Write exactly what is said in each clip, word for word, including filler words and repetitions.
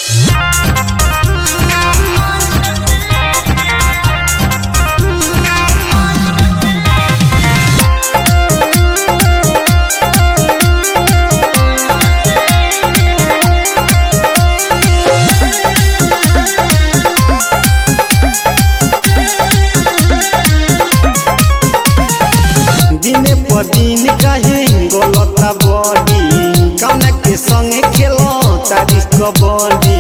दिने पर दिन काहे गलता बॉडी कौना के संगे खेलो तारी कबड्डी।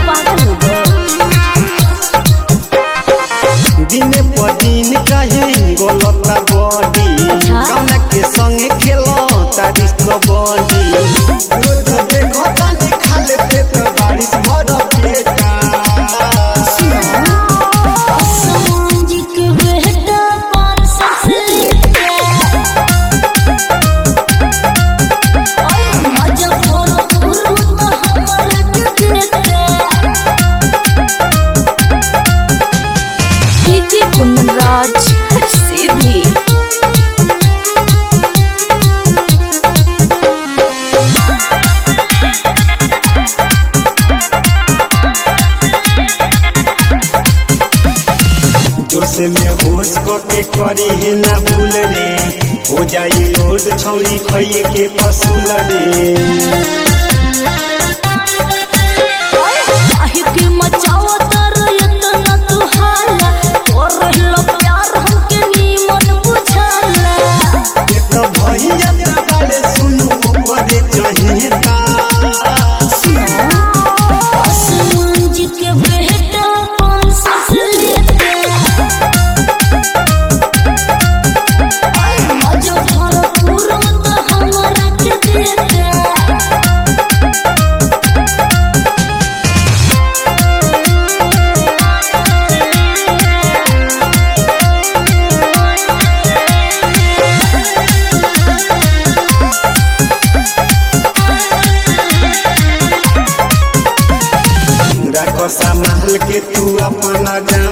दिने पर दिन काहे गलता बॉडी कौना के संगे खेलो तारी कबड्डी। रोज देखो तानी खाले पेट बारिश भर पेटा राज सीधी जोसे में होश के करी है ना भूल रे हो जाई रोड छौरी खइए के पसूल रे। संभाल के तू अपना जान